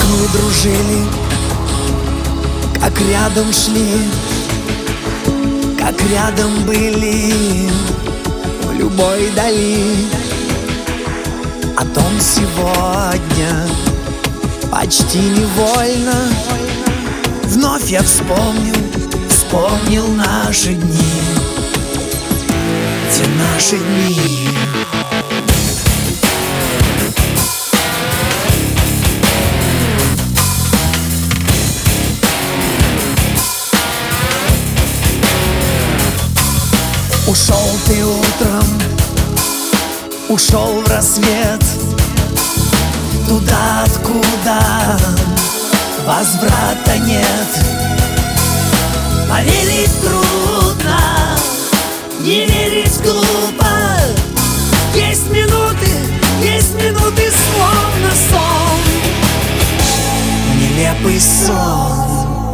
мы дружили, как рядом шли, как рядом были в любой дали. О том сегодня почти невольно вновь я вспомнил наши дни, те наши дни. Ушел ты утром, ушел в рассвет, туда, откуда возврата нет. Поверить трудно, не верить глупо. Есть минуты словно сон, нелепый сон.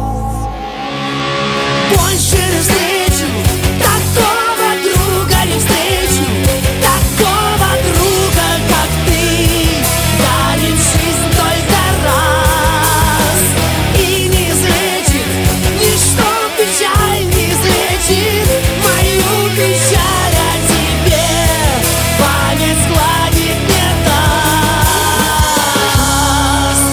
Больше не встречу такого друга, не встречу такого друга, как ты. Дарит жизнь только раз и не излечит ничто, печаль не излечит мою печаль, а тебе память гладит не даст.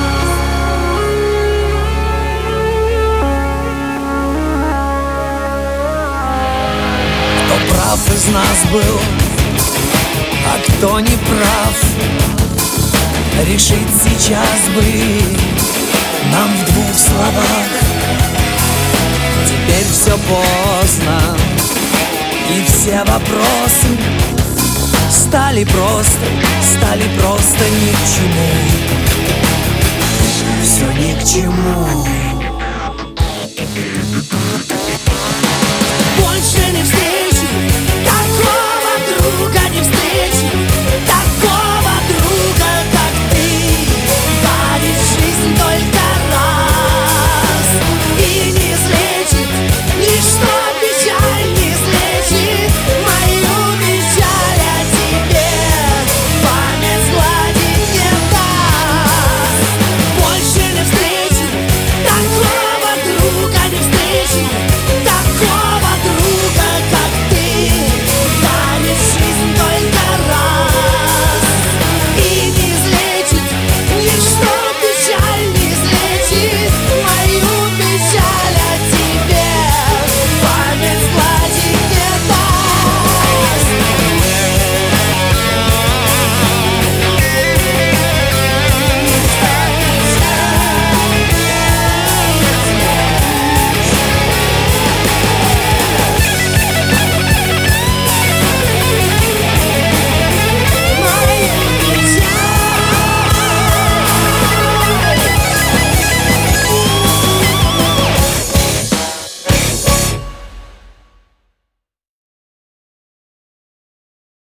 Кто прав из нас был, а кто не прав, решить сейчас бы нам в двух словах. Теперь все поздно, и все вопросы стали просто ни к чему. Все ни к чему.